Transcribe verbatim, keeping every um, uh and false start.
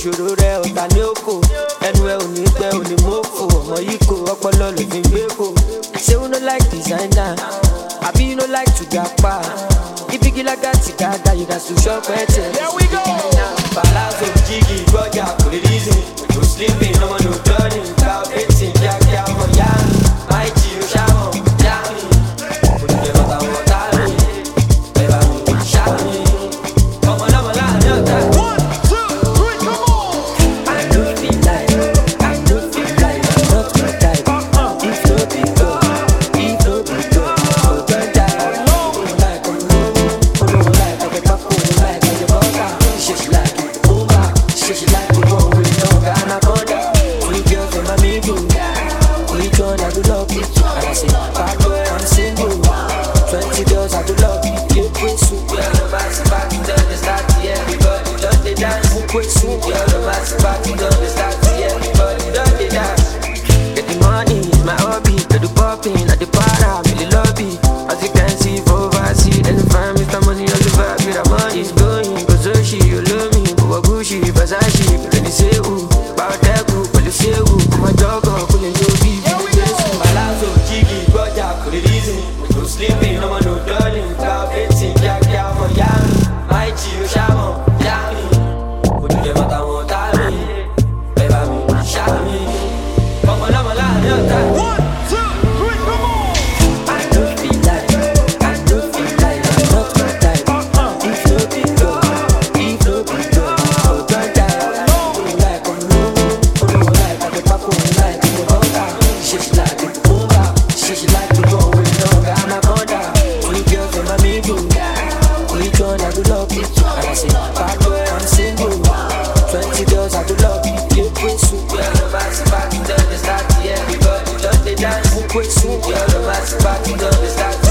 ìṣòro rẹ̀ ọ̀tá ní òkò. Ẹnu ẹ ò ní pẹ́ ò ní mọ́kò. Ọmọ yìí kò ọpọlọ ló fi ń gbé kò. Ṣé you no like designer? Àbí you no like to gapa? If you get like that, you got that, you got to shop at it. Here we go. Palazzo, Jiggy, Roger, for the reason. No sleeping, no one, no turning. Cow betting, Jack, Jack, for Yami. My Gio, Shaman, Yami. Put the water, water, baby, I'm Shami. Come on, come on, come on. One, two, three, come on. I do feel like, I do feel like I'm not my type. If no be good, if no be good, oh, don't die. Oh, like, oh, no, oh, no, like, I get back, oh, like, I get back. She's like, oh, my, she's like, oh, we know, Ghana, Conda. Three girls in my middle. Which one I do love it? And I say, bad boy, I'm single. Twenty girls I do love it. You quit soup, yeah, the massive party done, they start to everybody done, they dance. You quit soup, yeah, the massive party done, they start to everybody done, they dance. Get the money, it's my hobby. Get the popping, at the para, I'm in the lobby. As you can see, for overseas, then you find Mister Money on the vibe. With the money is going, cause Oshi, you love me. Gucci, Versace, then you say, ooh, Baoteku, but you say, ooh, my dog, oh, couldn't you be? Palazzo, Jiggy, Roger, for the reason. No sleeping, no one, no darling. Cow betting, Jack, Jack, for Yami. My Gio, Shaman, Yami. Put the water, water, baby, I'm Shami. Come on, come on, come on. One, two, three, come on. I do feel like, I do feel like I'm not my type. If no be good, if no be good, oh, don't die. Oh, like, oh, no, oh, no, like, I get back, oh, like, I get back. She's like, oh, wow, she's like, the go, we know, Ghana, Conda. Three girls in my middle. Which one I do love it? And I say, bad boy, I'm single. Twenty girls I do love it. You quit soup, yeah, the massive party done, they start to everybody done, they dance. You quit soup, yeah, the massive party done, they start